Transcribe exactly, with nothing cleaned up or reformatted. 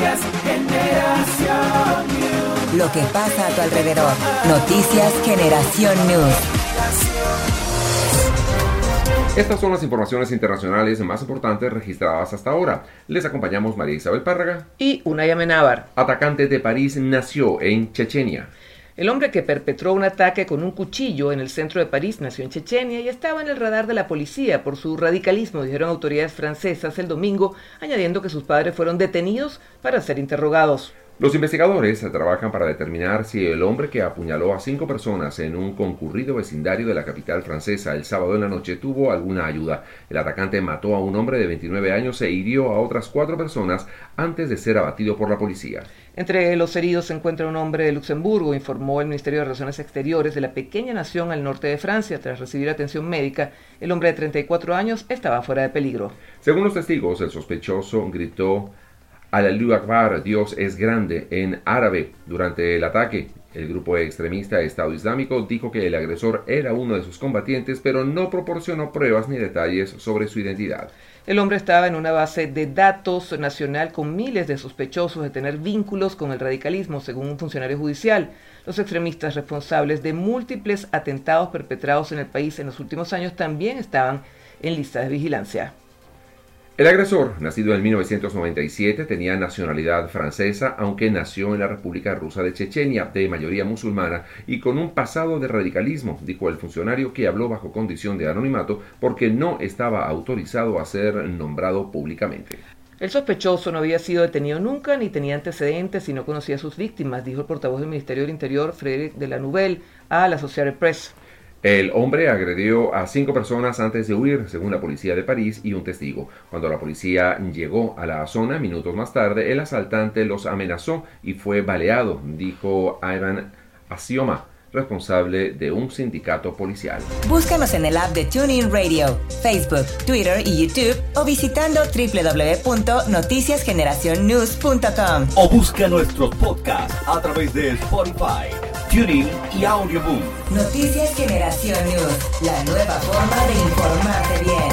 Noticias Generación News. Lo que pasa a tu alrededor. Noticias Generación News. Estas son las informaciones internacionales más importantes registradas hasta ahora. Les acompañamos María Isabel Párraga y Unay Amenábar. Atacante de París nació en Chechenia. El hombre que perpetró un ataque con un cuchillo en el centro de París nació en Chechenia y estaba en el radar de la policía por su radicalismo, dijeron autoridades francesas el domingo, añadiendo que sus padres fueron detenidos para ser interrogados. Los investigadores trabajan para determinar si el hombre que apuñaló a cinco personas en un concurrido vecindario de la capital francesa el sábado en la noche tuvo alguna ayuda. El atacante mató a un hombre de veintinueve años e hirió a otras cuatro personas antes de ser abatido por la policía. Entre los heridos se encuentra un hombre de Luxemburgo, informó el Ministerio de Relaciones Exteriores de la pequeña nación al norte de Francia. Tras recibir atención médica, el hombre de treinta y cuatro años estaba fuera de peligro. Según los testigos, el sospechoso gritó Allahu Akbar, Dios es grande, en árabe durante el ataque. El grupo extremista Estado Islámico dijo que el agresor era uno de sus combatientes, pero no proporcionó pruebas ni detalles sobre su identidad. El hombre estaba en una base de datos nacional con miles de sospechosos de tener vínculos con el radicalismo, según un funcionario judicial. Los extremistas responsables de múltiples atentados perpetrados en el país en los últimos años también estaban en listas de vigilancia. El agresor, nacido en mil novecientos noventa y siete, tenía nacionalidad francesa, aunque nació en la República Rusa de Chechenia, de mayoría musulmana, y con un pasado de radicalismo, dijo el funcionario, que habló bajo condición de anonimato porque no estaba autorizado a ser nombrado públicamente. El sospechoso no había sido detenido nunca ni tenía antecedentes y no conocía a sus víctimas, dijo el portavoz del Ministerio del Interior, Frédéric de la Nouvelle, a la Associated Press. El hombre agredió a cinco personas antes de huir, según la policía de París y un testigo. Cuando la policía llegó a la zona, minutos más tarde, el asaltante los amenazó y fue baleado, dijo Ivan Asioma, responsable de un sindicato policial. Búscanos en el app de TuneIn Radio, Facebook, Twitter y YouTube o visitando doble u doble u doble u punto noticias generación news punto com. O busca nuestros podcasts a través de Spotify, TuneIn y Audioboom. Noticias Generación News, la nueva forma de informarte bien.